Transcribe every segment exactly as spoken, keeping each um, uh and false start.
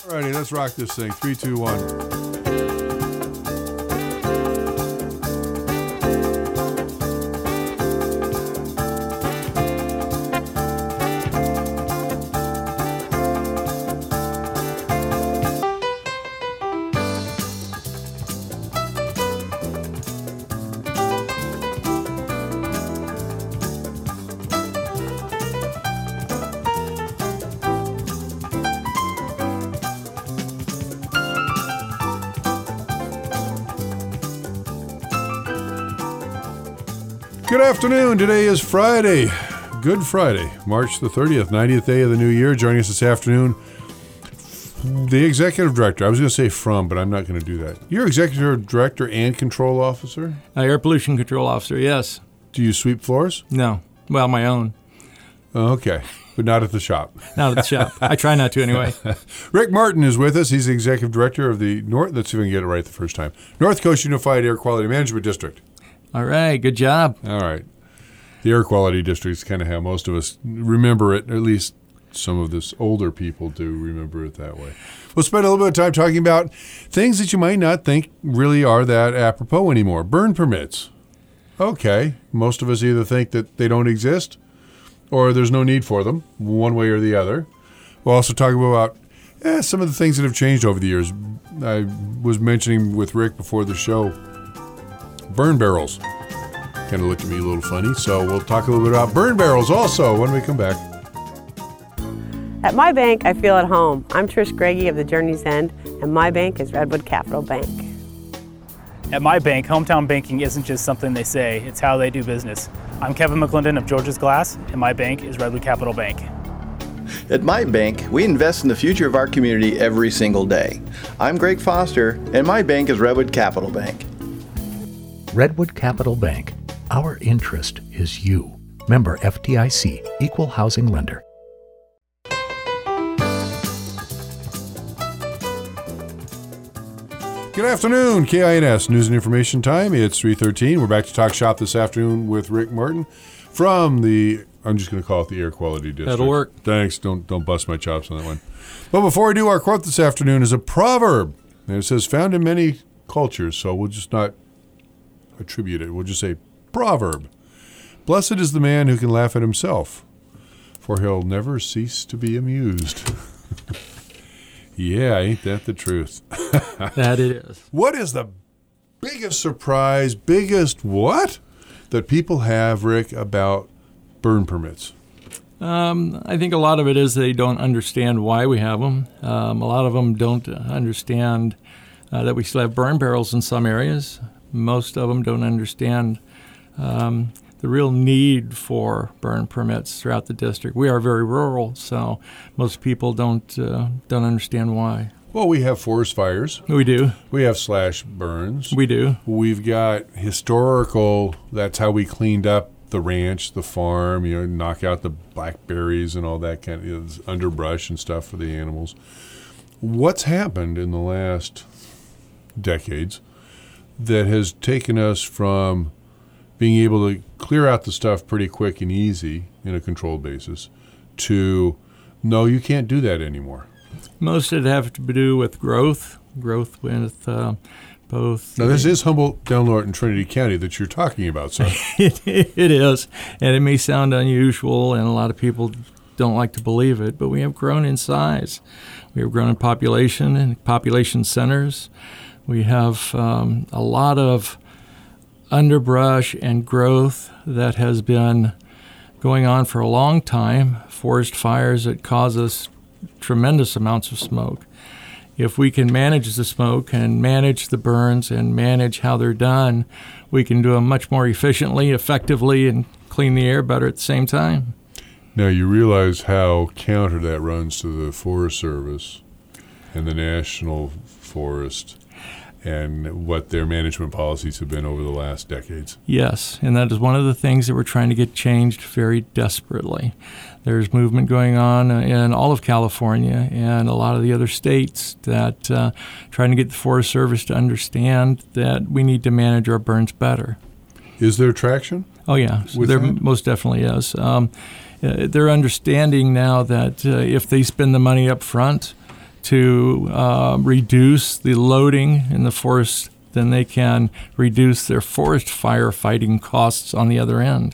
Alrighty, let's rock this thing. Three, two, one. Good afternoon. Today is Friday, Good Friday, March the thirtieth, ninetieth day of the new year. Joining us this afternoon, the Executive Director. I was going to say from, but I'm not going to do that. You're Executive Director and Control Officer? Uh, Air Pollution Control Officer, yes. Do you sweep floors? No. Well, my own. Okay, but not at the shop. Not at the shop. I try not to anyway. Rick Martin is with us. He's the Executive Director of the North, let's see if we can get it right the first time, North Coast Unified Air Quality Management District. All right, good job. All right. The Air Quality District is kind of how most of us remember it, or at least some of this older people do remember it that way. We'll spend a little bit of time talking about things that you might not think really are that apropos anymore. Burn permits. Okay. Most of us either think that they don't exist or there's no need for them, one way or the other. We'll also talk about eh, some of the things that have changed over the years. I was mentioning with Rick before the show, burn barrels. Kind of looked at me a little funny, so we'll talk a little bit about burn barrels also when we come back. At my bank, I feel at home. I'm Trish Greggy of the Journey's End, and my bank is Redwood Capital Bank. At my bank, hometown banking isn't just something they say, it's how they do business. I'm Kevin McClendon of George's Glass, and my bank is Redwood Capital Bank. At my bank, we invest in the future of our community every single day. I'm Greg Foster, and my bank is Redwood Capital Bank. Redwood Capital Bank. Our interest is you. Member F D I C, Equal Housing Lender. Good afternoon, K I N S News and Information Time. It's three thirteen. We're back to talk shop this afternoon with Rick Martin from the, I'm just going to call it the Air Quality District. That'll work. Thanks. Don't don't bust my chops on that one. But before we do, our quote this afternoon is a proverb. And it says, found in many cultures, so we'll just not attribute it. We'll just say proverb. Blessed is the man who can laugh at himself, for he'll never cease to be amused. Yeah, ain't that the truth? That it is. What is the biggest surprise, biggest what, that people have, Rick, about burn permits? Um, I think a lot of it is they don't understand why we have them. Um, a lot of them don't understand uh, that we still have burn barrels in some areas. Most of them don't understand um, the real need for burn permits throughout the district. We are very rural, so most people don't uh, don't understand why. Well, we have forest fires. We do. We have slash burns. We do. We've got historical, that's how we cleaned up the ranch, the farm, you know, knock out the blackberries and all that kind of, you know, underbrush and stuff for the animals. What's happened in the last decades that has taken us from being able to clear out the stuff pretty quick and easy in a controlled basis to, no, you can't do that anymore? Most of it have to do with growth, growth with uh, both. Now, this is Humboldt, Delnor, and Trinity County that you're talking about, sir. it, it is, and it may sound unusual, and a lot of people don't like to believe it, but we have grown in size. We have grown in population and population centers. We have um, a lot of underbrush and growth that has been going on for a long time, forest fires that cause us tremendous amounts of smoke. If we can manage the smoke and manage the burns and manage how they're done, we can do them much more efficiently, effectively, and clean the air better at the same time. Now, you realize how counter that runs to the Forest Service and the National Forest and what their management policies have been over the last decades. Yes, and that is one of the things that we're trying to get changed very desperately. There's movement going on in all of California and a lot of the other states that uh, trying to get the Forest Service to understand that we need to manage our burns better. Is there traction? Oh, yeah. There that? most definitely is. Um, they're understanding now that uh, if they spend the money up front to uh, reduce the loading in the forest, then they can reduce their forest firefighting costs on the other end.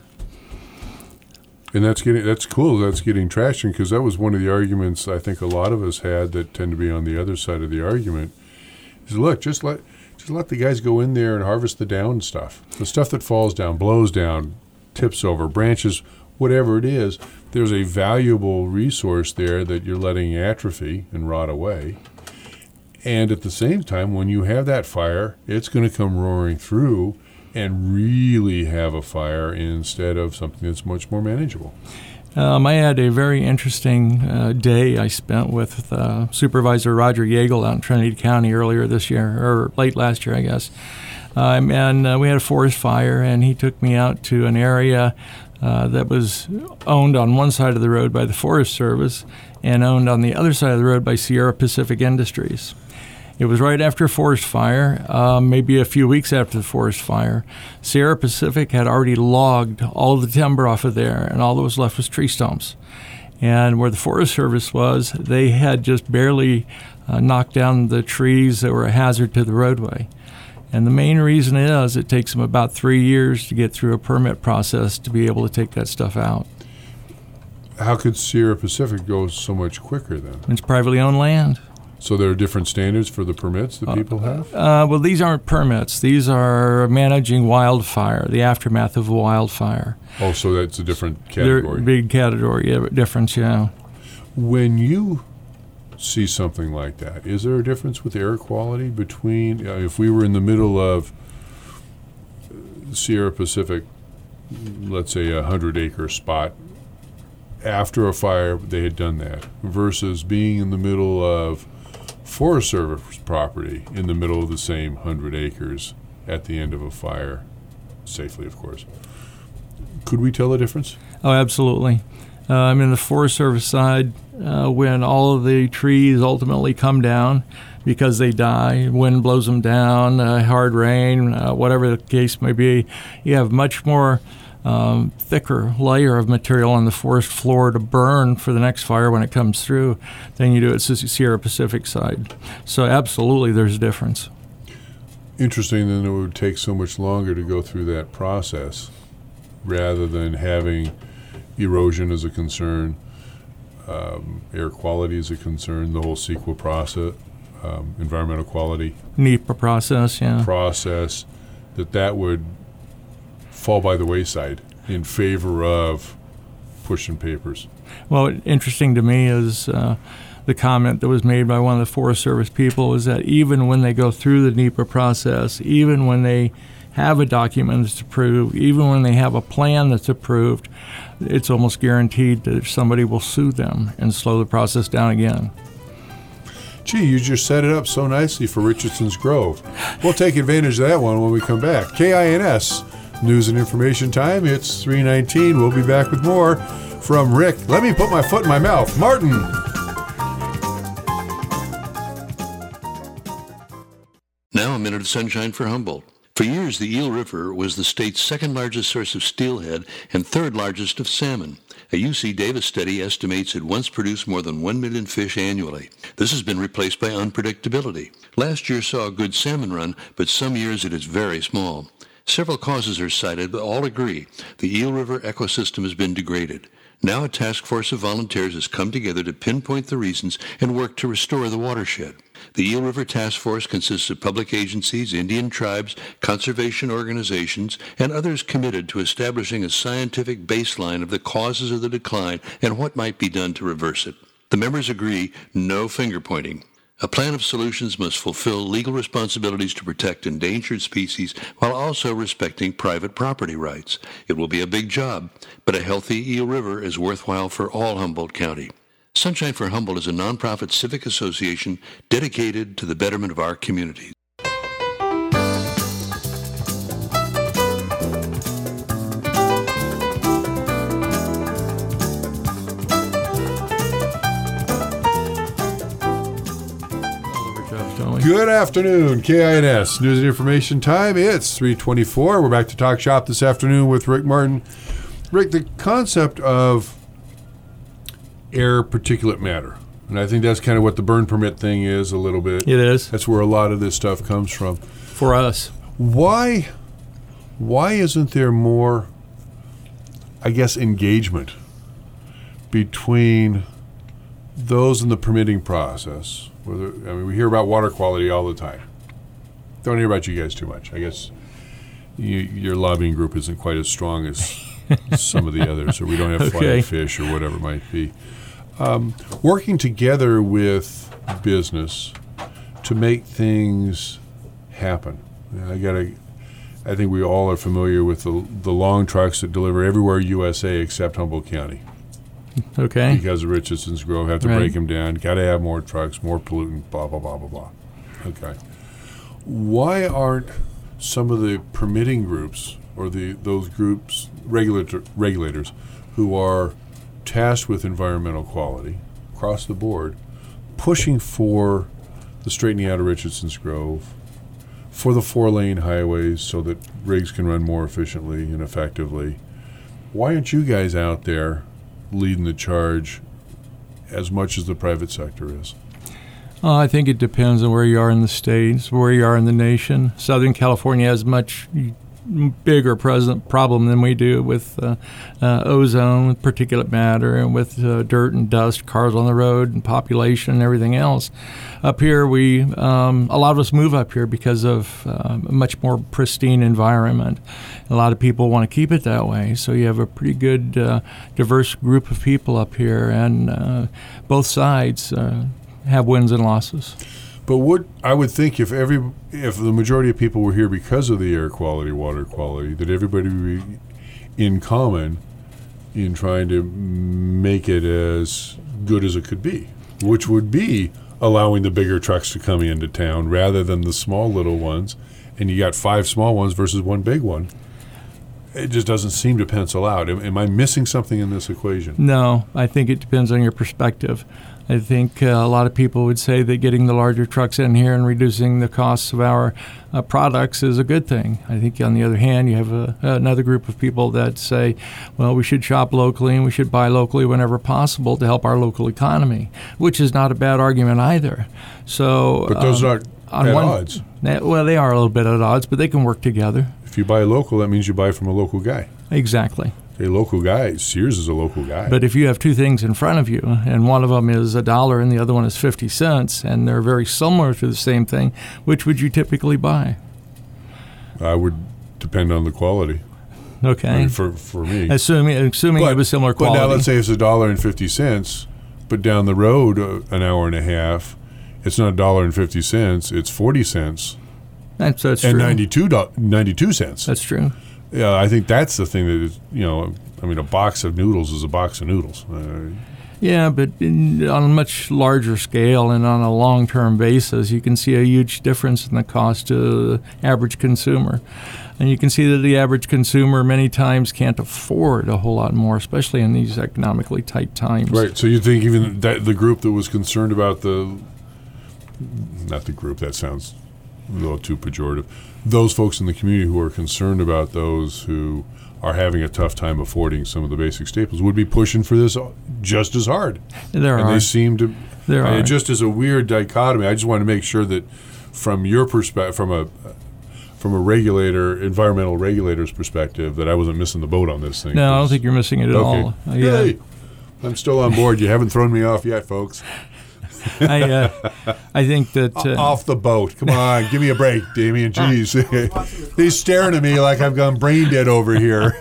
And that's getting that's cool. That's getting traction, because that was one of the arguments I think a lot of us had that tend to be on the other side of the argument. Is look, just let just let the guys go in there and harvest the down stuff, the stuff that falls down, blows down, tips over, branches, whatever it is. There's a valuable resource there that you're letting atrophy and rot away. And at the same time, when you have that fire, it's going to come roaring through and really have a fire instead of something that's much more manageable. Um, I had a very interesting uh, day I spent with uh, Supervisor Roger Yeagle out in Trinity County earlier this year, or late last year, I guess. Um, and uh, we had a forest fire, and he took me out to an area uh, that was owned on one side of the road by the Forest Service and owned on the other side of the road by Sierra Pacific Industries. It was right after a forest fire, um, maybe a few weeks after the forest fire. Sierra Pacific had already logged all the timber off of there, and all that was left was tree stumps. And where the Forest Service was, they had just barely uh, knocked down the trees that were a hazard to the roadway. And the main reason is it takes them about three years to get through a permit process to be able to take that stuff out. How could Sierra Pacific go so much quicker then? It's privately owned land. So there are different standards for the permits that people have? Uh, well, these aren't permits. These are managing wildfire, the aftermath of a wildfire. Oh, so that's a different category. They're big category yeah, difference, yeah. When you see something like that, is there a difference with air quality between, uh, if we were in the middle of Sierra Pacific, let's say a hundred-acre spot, after a fire they had done that, versus being in the middle of Forest Service property in the middle of the same hundred acres at the end of a fire, safely, of course. Could we tell the difference? Oh, absolutely. Uh, I'm in the Forest Service side. Uh, when all of the trees ultimately come down because they die, wind blows them down, uh, hard rain, uh, whatever the case may be, you have much more Um, thicker layer of material on the forest floor to burn for the next fire when it comes through than you do at the Sierra Pacific side. So absolutely there's a difference. Interesting then it would take so much longer to go through that process rather than having erosion as a concern, um, air quality as a concern, the whole CEQA process, um, environmental quality NEPA process, yeah. process, that that would fall by the wayside in favor of pushing papers. Well, interesting to me is uh, the comment that was made by one of the Forest Service people is that even when they go through the NEPA process, even when they have a document that's approved, even when they have a plan that's approved, it's almost guaranteed that somebody will sue them and slow the process down again. Gee, you just set it up so nicely for Richardson's Grove. We'll take advantage of that one when we come back. K I N S News and Information Time. It's three nineteen. We'll be back with more from Rick. Let me put my foot in my mouth. Martin. Now a minute of sunshine for Humboldt. For years, the Eel River was the state's second largest source of steelhead and third largest of salmon. A U C Davis study estimates it once produced more than one million fish annually. This has been replaced by unpredictability. Last year saw a good salmon run, but some years it is very small. Several causes are cited, but all agree the Eel River ecosystem has been degraded. Now a task force of volunteers has come together to pinpoint the reasons and work to restore the watershed. The Eel River Task Force consists of public agencies, Indian tribes, conservation organizations, and others committed to establishing a scientific baseline of the causes of the decline and what might be done to reverse it. The members agree, no finger-pointing. A plan of solutions must fulfill legal responsibilities to protect endangered species while also respecting private property rights. It will be a big job, but a healthy Eel River is worthwhile for all Humboldt County. Sunshine for Humboldt is a nonprofit civic association dedicated to the betterment of our communities. Good afternoon, K I N S News and Information Time. It's three twenty-four. We're back to Talk Shop this afternoon with Rick Martin. Rick, the concept of air particulate matter, And I think that's kind of what the burn permit thing is a little bit. It is. That's where a lot of this stuff comes from. For us. Why, why isn't there more, I guess, engagement between those in the permitting process? Whether, I mean, we hear about water quality all the time. Don't hear about you guys too much. I guess you, your lobbying group isn't quite as strong as some of the others, or we don't have Okay. flying fish or whatever it might be. Um, working together with business to make things happen. I gotta. I think we all are familiar with the the long trucks that deliver everywhere U S A except Humboldt County. Okay. Because of Richardson's Grove, have to Right. break them down. Got to have more trucks, more pollutant. Blah blah blah blah blah. Okay. Why aren't some of the permitting groups or the those groups regulator, regulators who are tasked with environmental quality across the board pushing for the straightening out of Richardson's Grove, for the four-lane highways so that rigs can run more efficiently and effectively? Why aren't you guys out there leading the charge as much as the private sector is? Uh, I think it depends on where you are in the states, where you are in the nation. Southern California has much bigger present problem than we do with uh, uh, ozone, with particulate matter, and with uh, dirt and dust, cars on the road, and population, and everything else. Up here, we um, a lot of us move up here because of uh, a much more pristine environment. A lot of people want to keep it that way, so you have a pretty good, uh, diverse group of people up here, and uh, both sides uh, have wins and losses. But what I would think if every if the majority of people were here because of the air quality, water quality, that everybody would be in common in trying to make it as good as it could be, which would be allowing the bigger trucks to come into town rather than the small little ones. And you got five small ones versus one big one. It just doesn't seem to pencil out. Am, am I missing something in this equation? No, I think it depends on your perspective. I think uh, a lot of people would say that getting the larger trucks in here and reducing the costs of our uh, products is a good thing. I think, on the other hand, you have a, another group of people that say, well, we should shop locally and we should buy locally whenever possible to help our local economy, which is not a bad argument either. So, But those um, aren't on at one, odds. Well, they are a little bit at odds, but they can work together. If you buy local, that means you buy from a local guy. Exactly. A local guy, Sears is a local guy. But if you have two things in front of you, and one of them is a dollar and the other one is fifty cents, and they're very similar to the same thing, which would you typically buy? I would depend on the quality. Okay. I mean, for for me. Assuming assuming but, it was similar quality. But now let's say it's a dollar and fifty cents, but down the road uh, an hour and a half, it's not a dollar and fifty cents, it's forty cents. That's, that's and true. ninety-two, do- ninety-two cents. That's true. Yeah, I think that's the thing that is, you know, I mean, a box of noodles is a box of noodles. Uh, Yeah, but in, on a much larger scale and on a long-term basis, you can see a huge difference in the cost to the average consumer. And you can see that the average consumer many times can't afford a whole lot more, especially in these economically tight times. right. So you think even that the group that was concerned about the, not the group, that sounds a little too pejorative, those folks in the community who are concerned about those who are having a tough time affording some of the basic staples would be pushing for this just as hard. There and are. they seem to. There I mean, are. It just is a weird dichotomy. I just want to make sure that, from your perspective, from a from a regulator, environmental regulator's perspective, that I wasn't missing the boat on this thing. No, I don't think you're missing it at Okay. all. Uh, yeah. Hey, I'm still on board. You haven't thrown me off yet, folks. I, uh, I think that uh, Off the boat. Come on, give me a break, Damien. Jeez. He's staring at me like I've gone brain dead over here.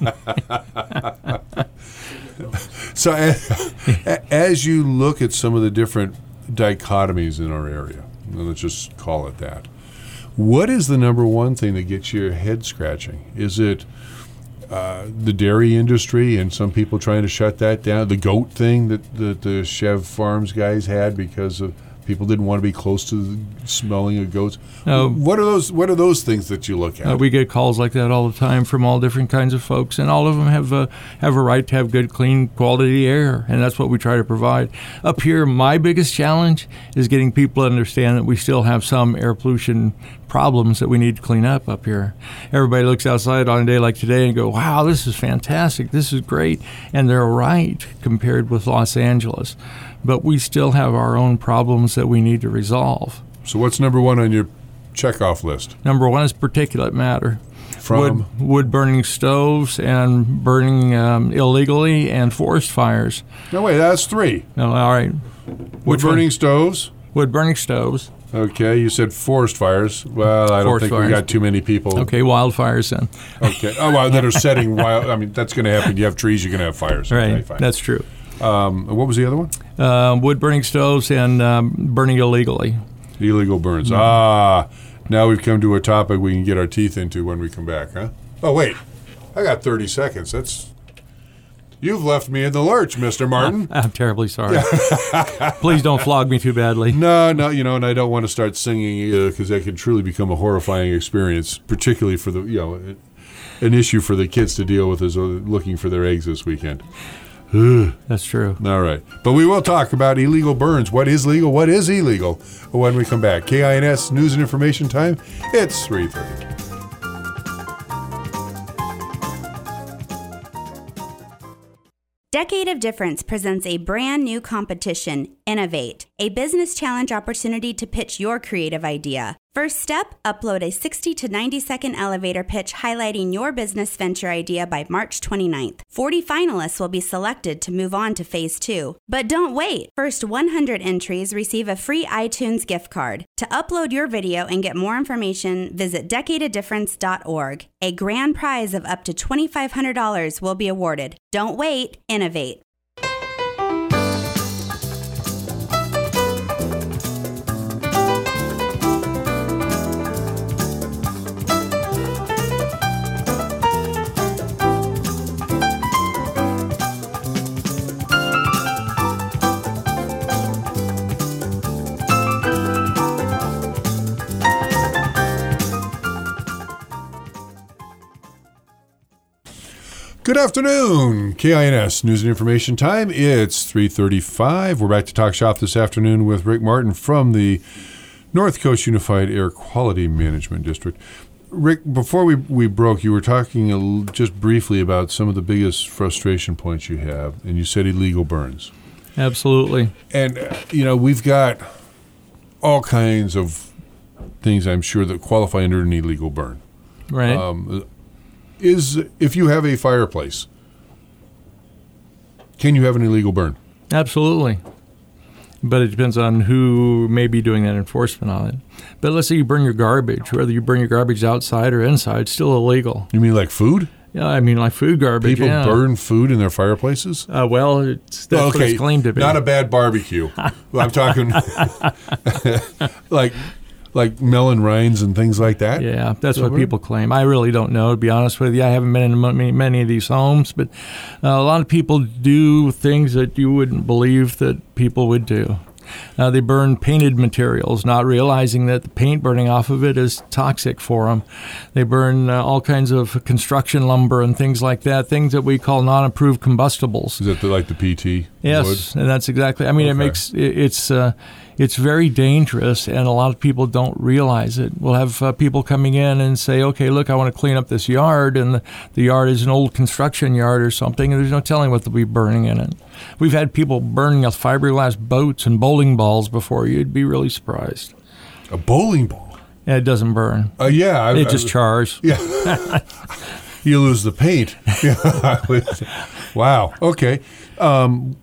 So as, as you look at some of the different dichotomies in our area, and let's just call it that, what is the number one thing that gets your head scratching? Is it uh, the dairy industry and some people trying to shut that down? The goat thing that, that the Chev Farms guys had because of people didn't want to be close to the smelling of goats. No. What are those? What are those things that you look at? Uh, we get calls like that all the time from all different kinds of folks, and all of them have a, have a right to have good, clean, quality air, and that's what we try to provide. Up here, my biggest challenge is getting people to understand that we still have some air pollution problems that we need to clean up up here. Everybody looks outside on a day like today and go, wow, this is fantastic, this is great, and they're right compared with Los Angeles. But we still have our own problems that we need to resolve. So what's number one on your checkoff list? Number one is particulate matter. From? Wood, wood burning stoves and burning um, illegally and forest fires. No, wait, that's three. No, all right. Wood burning stoves. Wood burning stoves. Okay, you said forest fires. Well, I don't Forest think fires. we got too many people. Okay, wildfires then. Okay. Oh, well, that are setting wild. I mean, that's going to happen. You have trees, you're going to have fires. Right, Okay, fine. that's true. Um, what was the other one? Uh, wood burning stoves and um, burning illegally. Illegal burns. Mm-hmm. Ah, now we've come to a topic we can get our teeth into when we come back, huh? Oh, wait. I got thirty seconds. That's... You've left me in the lurch, Mister Martin. I'm terribly sorry. Please don't flog me too badly. No, no, you know, and I don't want to start singing because that can truly become a horrifying experience, particularly for the, you know, an issue for the kids to deal with is looking for their eggs this weekend. That's true. All right. But we will talk about illegal burns. What is legal? What is illegal? When we come back. K I N S News and Information Time. It's three thirty. Decade of Difference presents a brand new competition, Innovate, a business challenge opportunity to pitch your creative idea. First step, upload a sixty to ninety second elevator pitch highlighting your business venture idea by March twenty-ninth. forty finalists will be selected to move on to phase two. But don't wait. First one hundred entries receive a free iTunes gift card. To upload your video and get more information, visit decade of difference dot org. A grand prize of up to twenty-five hundred dollars will be awarded. Don't wait, innovate. Good afternoon, K I N S News and Information Time. It's three thirty-five. We're back to talk shop this afternoon with Rick Martin from the North Coast Unified Air Quality Management District. Rick, before we, we broke, you were talking a l- just briefly about some of the biggest frustration points you have, and you said illegal burns. Absolutely. And, uh, you know, we've got all kinds of things, I'm sure, that qualify under an illegal burn. Right. Um, is if you have a fireplace, can you have an illegal burn? Absolutely. But it depends on who may be doing that enforcement on it. But let's say you burn your garbage, whether you burn your garbage outside or inside, it's still illegal. You mean like food? Yeah, I mean like food garbage. People yeah. burn food in their fireplaces? Uh, well, it's, that's okay, what it's claimed to be. Not a bad barbecue. I'm talking like like melon rinds and things like that. Yeah, that's So what we're- people claim. I really don't know, to be honest with you. I haven't been in many, many of these homes, but uh, a lot of people do things that you wouldn't believe that people would do. Uh, they burn painted materials, not realizing that the paint burning off of it is toxic for them. They burn uh, all kinds of construction lumber and things like that, things that we call non-approved combustibles. Is it the, like the P T? Yes, wood? and that's exactly. I mean, it Okay. makes it, it's uh, it's very dangerous, and a lot of people don't realize it. We'll have uh, people coming in and say, "Okay, look, I want to clean up this yard," and the, the yard is an old construction yard or something, and there's no telling what they'll be burning in it. We've had people burning a fiberglass boats and bowling balls before. You'd be really surprised. A bowling ball? And it doesn't burn. Uh, yeah. I, It I- just chars. Yeah. You lose the paint. Wow. Okay. Um,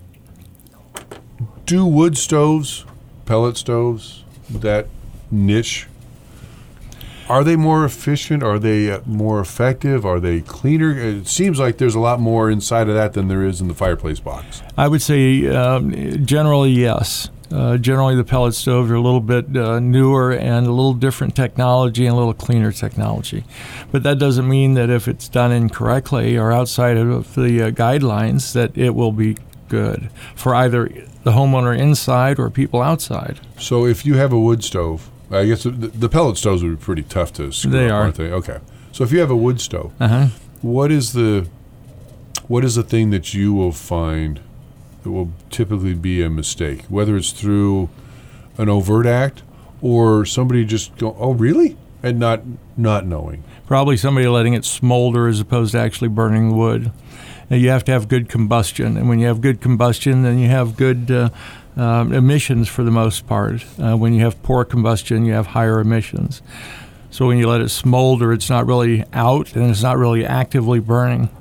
do wood stoves, pellet stoves, that niche, are they more efficient? Are they uh, more effective? Are they cleaner? It seems like there's a lot more inside of that than there is in the fireplace box. I would say um, generally yes. Uh, generally, the pellet stoves are a little bit uh, newer and a little different technology and a little cleaner technology. But that doesn't mean that if it's done incorrectly or outside of the uh, guidelines that it will be good for either the homeowner inside or people outside. So if you have a wood stove, I guess the, the pellet stoves would be pretty tough to screw They up, are. aren't they? Okay. So if you have a wood stove, Uh-huh. what is the what is the thing that you will find that will typically be a mistake, whether it's through an overt act or somebody just go, oh, really? And not not knowing. Probably somebody letting it smolder as opposed to actually burning the wood. Now, you have to have good combustion, and when you have good combustion, then you have good uh, uh, emissions for the most part. Uh, when you have poor combustion, you have higher emissions. So when you let it smolder, it's not really out, and it's not really actively burning.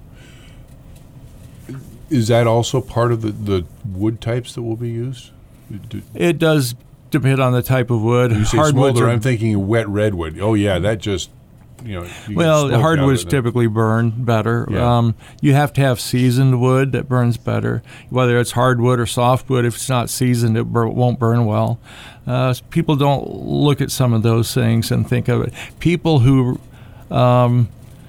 Is that also part of the, the wood types that will be used? Do, It does depend on the type of wood. when you say Hardwoods smolder, are- I'm thinking wet redwood. Oh, yeah, that just, you know. you get Well, smoke the out hardwoods of it. typically burn better. Yeah. Um, you have to have seasoned wood that burns better. Whether it's hardwood or softwood, if it's not seasoned, it bur- won't burn well. Uh, people don't look at some of those things and think of it. People who um,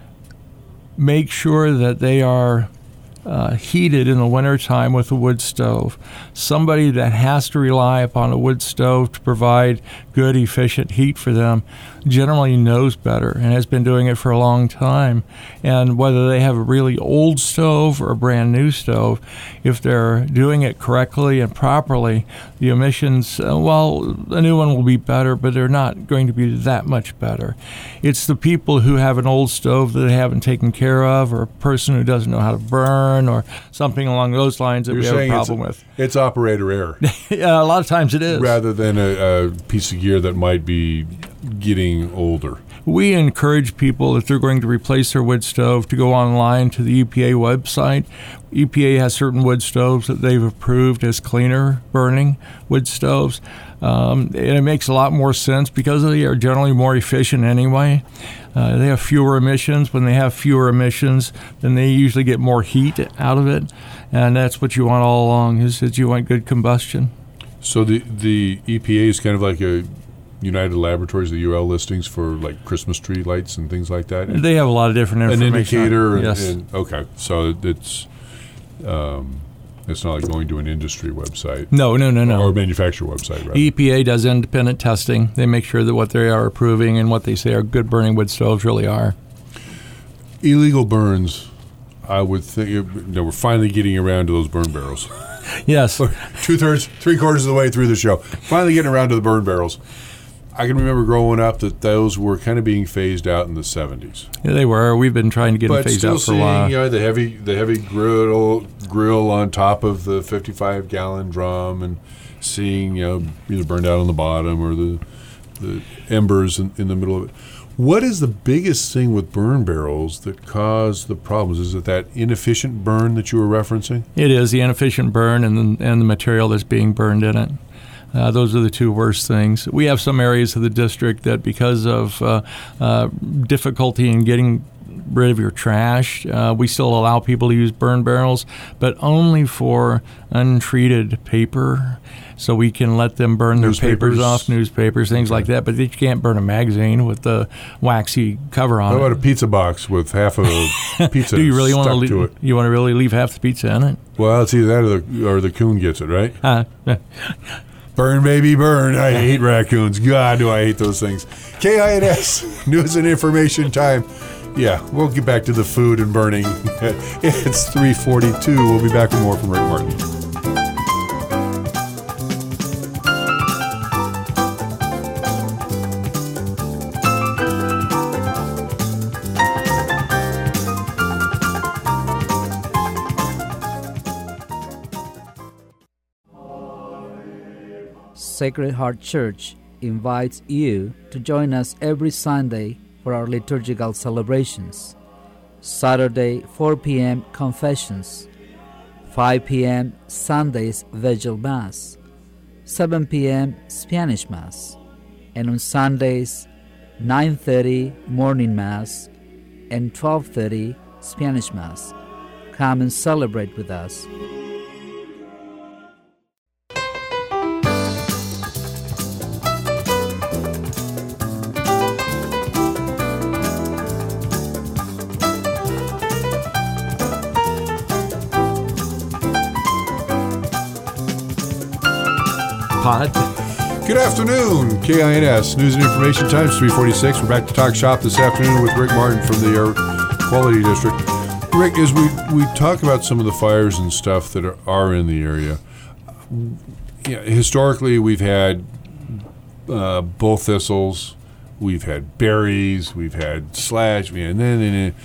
make sure that they are uh, heated in the wintertime with a wood stove. Somebody that has to rely upon a wood stove to provide good, efficient heat for them generally knows better and has been doing it for a long time. And whether they have a really old stove or a brand new stove, if they're doing it correctly and properly, the emissions, uh, well, a new one will be better, but they're not going to be that much better. It's the people who have an old stove that they haven't taken care of, or a person who doesn't know how to burn, or something along those lines that You're we have a saying problem it's, with. It's operator error. Yeah, a lot of times it is. rather than a, a piece of gear that might be getting older. We encourage people, if they're going to replace their wood stove, to go online to the E P A website. E P A has certain wood stoves that they've approved as cleaner burning wood stoves. Um, and it makes a lot more sense because they are generally more efficient anyway. Uh, they have fewer emissions. When they have fewer emissions, then they usually get more heat out of it. And that's what you want all along, is that you want good combustion. So the, the E P A is kind of like a United Laboratories, the U L listings for like Christmas tree lights and things like that. They have a lot of different An information. indicator. And, Yes. and okay, so it's um, it's not like going to an industry website. No, no, no, no. Or a manufacturer website, rather. E P A does independent testing. They make sure that what they are approving and what they say are good burning wood stoves really are. Illegal burns. I would think you know, we're finally getting around to those burn barrels. Yes. Two thirds, three quarters of the way through the show, finally getting around to the burn barrels. I can remember growing up that those were kind of being phased out in the seventies. Yeah, they were. We've been trying to get them But phased still out for a seeing, while. you know, the heavy, the heavy grill, grill on top of the fifty-five gallon drum, and seeing, you know, either burned out on the bottom or the the embers in, in the middle of it. What is the biggest thing with burn barrels that cause the problems? Is it that inefficient burn that you were referencing? It is the inefficient burn and the, and the material that's being burned in it. Uh, those are the two worst things. We have some areas of the district that, because of uh, uh, difficulty in getting rid of your trash, uh, we still allow people to use burn barrels, but only for untreated paper. So we can let them burn their Newspapers. papers off, newspapers, things like that. But you can't burn a magazine with the waxy cover on How it. about a pizza box with half of a pizza Do you really stuck want to to leave, it? you want to really leave half the pizza in it? Well, it's either that or the, or the coon gets it, right? Uh, Burn, baby, burn. I hate raccoons. God, do I hate those things. K I N S, news and information time. Yeah, we'll get back to the food and burning. It's three forty-two. We'll be back with more from Rick Martin. Sacred Heart Church invites you to join us every Sunday for our liturgical celebrations. Saturday, four p.m. Confessions, five p.m. Sundays Vigil Mass, seven p.m. Spanish Mass, and on Sundays, nine thirty Morning Mass and twelve thirty Spanish Mass. Come and celebrate with us. pot. Good afternoon, K I N S, News and Information Times, three forty-six. We're back to talk shop this afternoon with Rick Martin from the Air Quality District. Rick, as we, we talk about some of the fires and stuff that are, are in the area, you know, historically we've had uh, bull thistles, we've had berries, we've had slash, and then and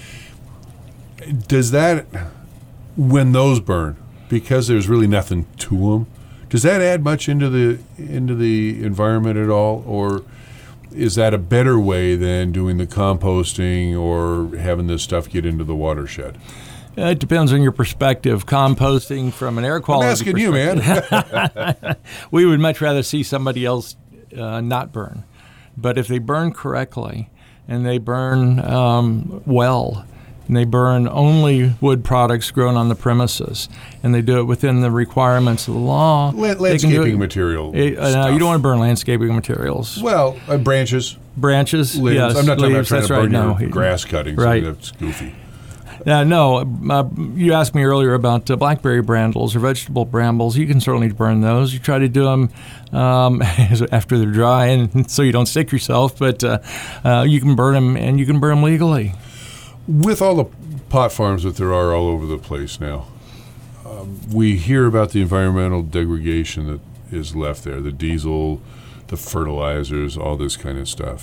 then, does that, when those burn, because there's really nothing to them, does that add much into the into the environment at all, or is that a better way than doing the composting or having this stuff get into the watershed? Uh, it depends on your perspective. Composting from an air quality I'm asking you, man. We would much rather see somebody else uh, not burn. But if they burn correctly and they burn um, well, and they burn only wood products grown on the premises, and they do it within the requirements of the law. La- they can do landscaping it- material. It, uh, stuff. you don't want to burn landscaping materials. Well, uh, branches, Branches, limbs. yes, I'm not talking about leaves, trying that's to right. burn No, your he- grass cuttings. Right. That's goofy. Uh, no, uh, you asked me earlier about uh, blackberry brambles or vegetable brambles. You can certainly burn those. You try to do them um, after they're dry, and so you don't stick yourself. But uh, uh, you can burn them, and you can burn them legally. With all the pot farms that there are all over the place now, um, we hear about the environmental degradation that is left there, the diesel, the fertilizers, all this kind of stuff.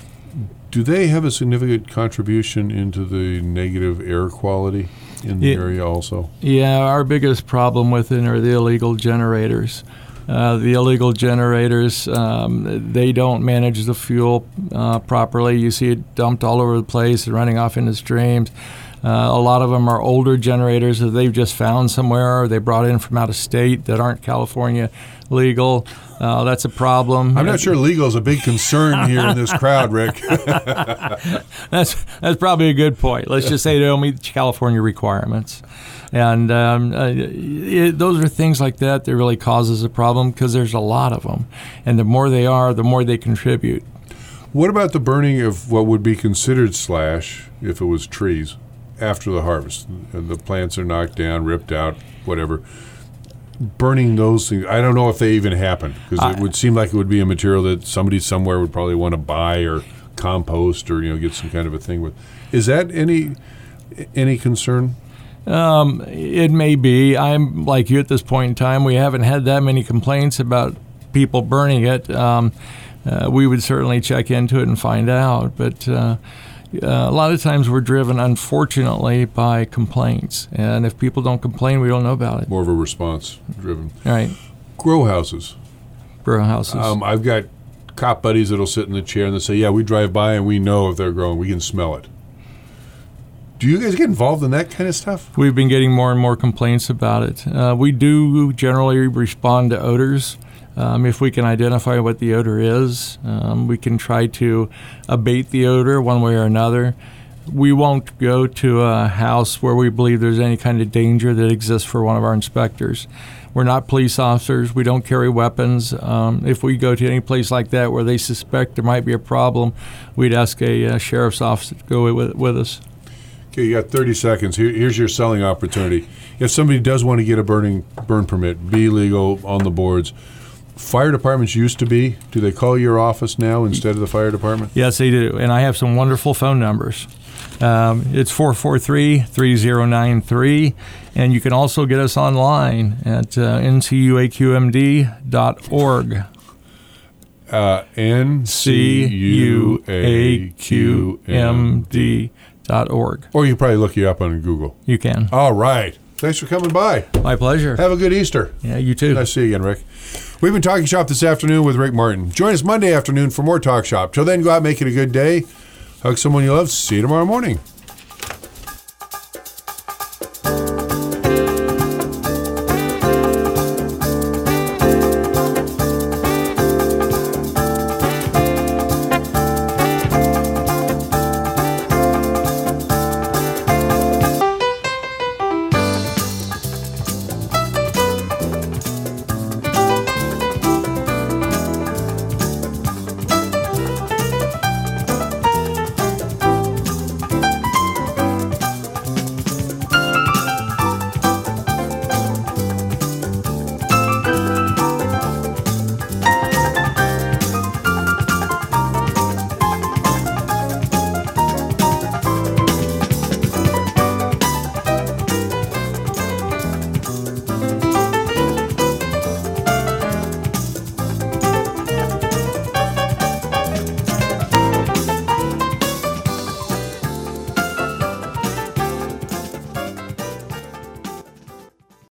Do they have a significant contribution into the negative air quality in the Yeah. area also? Yeah, our biggest problem with it are the illegal generators. Uh, the illegal generators, um, they don't manage the fuel uh, properly. You see it dumped all over the place and running off into streams. Uh, a lot of them are older generators that they've just found somewhere or they brought in from out of state that aren't California legal. Uh, that's a problem. I'm not sure legal is a big concern here in this crowd, Rick. That's that's probably a good point. Let's just say they don't meet California requirements, and um, uh, it, those are things like that that really causes a problem because there's a lot of them, and the more they are, the more they contribute. What about the burning of what would be considered slash if it was trees after the harvest? And the plants are knocked down, ripped out, whatever. Burning those things, I don't know if they even happen because it would seem like it would be a material that somebody somewhere would probably want to buy or compost or you know get some kind of a thing with. Is that any any concern? Um, it may be. I'm like you at this point in time. We haven't had that many complaints about people burning it. Um, uh, we would certainly check into it and find out, but. Uh, Uh, a lot of times we're driven, unfortunately, by complaints. And if people don't complain, we don't know about it. More of a response driven. Right. Grow houses. Grow houses. Um, I've got cop buddies that'll sit in the chair and they'll say, yeah, we drive by and we know if they're growing. We can smell it. Do you guys get involved in that kind of stuff? We've been getting more and more complaints about it. Uh, we do generally respond to odors. Um, if we can identify what the odor is, um, we can try to abate the odor one way or another. We won't go to a house where we believe there's any kind of danger that exists for one of our inspectors. We're not police officers. We don't carry weapons. Um, if we go to any place like that where they suspect there might be a problem, we'd ask a, a sheriff's officer to go with, with us. Okay, you got thirty seconds. Here, here's your selling opportunity. If somebody does want to get a burning burn permit, be legal on the boards. Fire departments used to be. Do they call your office now instead of the fire department? Yes, they do. And I have some wonderful phone numbers. Um, it's four four three, three zero nine three. And you can also get us online at uh, N C U A Q M D dot org. Uh, N C U A Q M D dot org. Or you probably look you up on Google. You can. All right. Thanks for coming by. My pleasure. Have a good Easter. Yeah, you too. Nice to see you again, Rick. We've been Talking Shop this afternoon with Rick Martin. Join us Monday afternoon for more Talk Shop. Till then, go out and make it a good day. Hug someone you love. See you tomorrow morning.